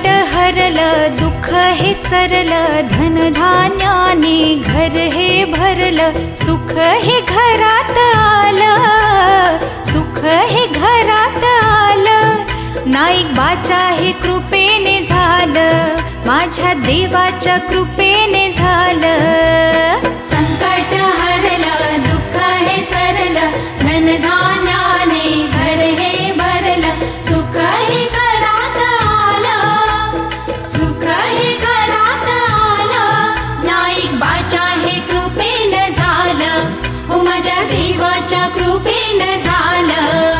हरलं, दुःख हे सरलं, धनधान्याने घर हे भरलं, सुख हे घरात आलं, सुख हे घरात आलं. नाईकबाच्या हे कृपेने झालं, माझ्या देवाच्या कृपेने झालं. संकट हरलं, दुःख हे सरलं, धनधान्याने घर हे भरलं, सुख हे घरात आलं, सुख हे घरात आलं. नाईकबाच्या हे कृपेने झालं, हो माझ्या देवाच्या कृपेने झालं.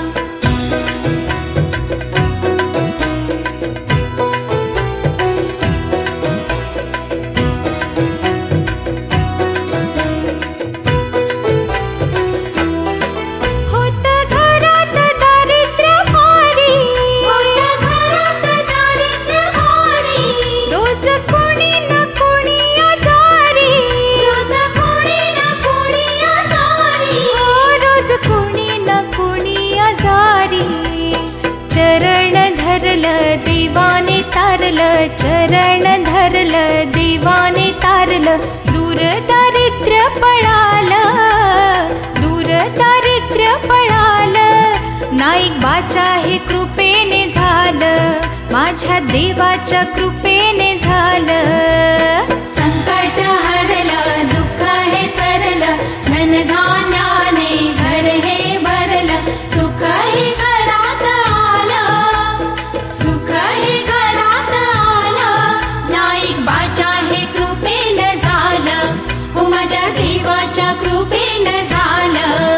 देवाने तारलं, चरण धरलं, देवाने तारलं, दूर दारिद्र्य पळालं, दूर दारिद्र्य पळालं. नाईकबाच्या हे कृपेने झालं, माझ्या देवाच्या कृपेने झालं. संकट हरलं, दुःख हे सरलं, धनधान्याने घर हे भरलं, सुख हे घरात आलं, सुख हे घरात आलं. नाईकबाच्या हे कृपेने झालं, हो माझ्या देवाच्या कृपेने झालं.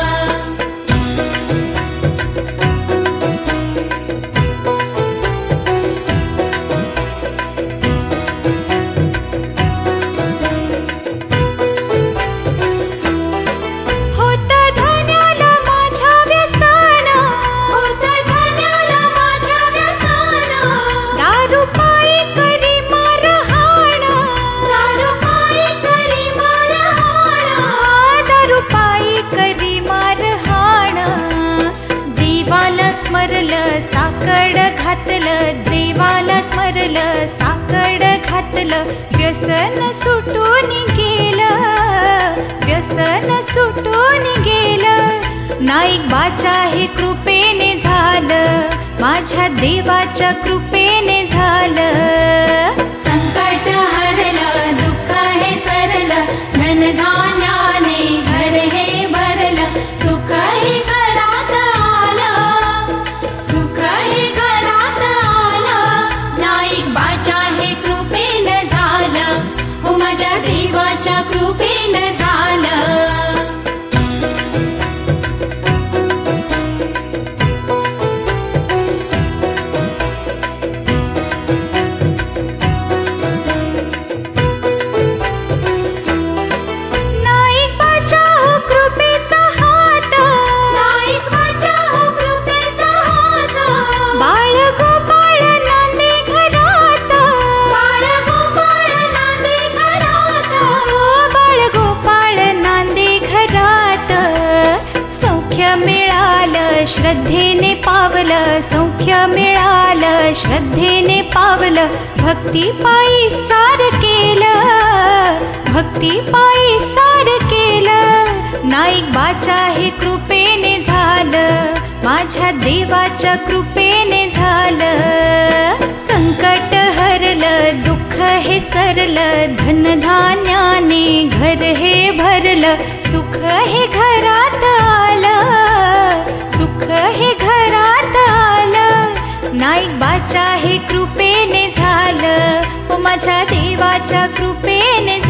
साकड घातलं, देवाला स्मरलं, साकड घातलं, व्यसन सुटून गेलं, व्यसन सुटून गेलं. नाईकबाच्या हे कृपेने झालं, माझ्या देवाच्या कृपेने झालं. संकट हरलं, दुःख हे सरलं, धनधान्याने घर हे भरलं, सुख हे घरात आलं, सुख हे घरात आलं. नाईकबाच्या हे कृपेने झालं, हो माझ्या देवाच्या कृपेने झालं. श्रद्धेने पावलं, सौख्य मिळालं, श्रद्धेने पावलं, भक्ती पायी सार केलं, भक्ती पायी सार केलं. नाईकबाच्या हे कृपेने झालं, माझ्या देवाच्या कृपेने झालं. संकट हरलं, दुःख हे सरलं, धनधान्याने घर हे भरलं, सुख हे घरात आलं, सुख हे घरात आलं. नाईकबाच्या हे कृपेने झालं, माझ्या देवाच्या कृपेने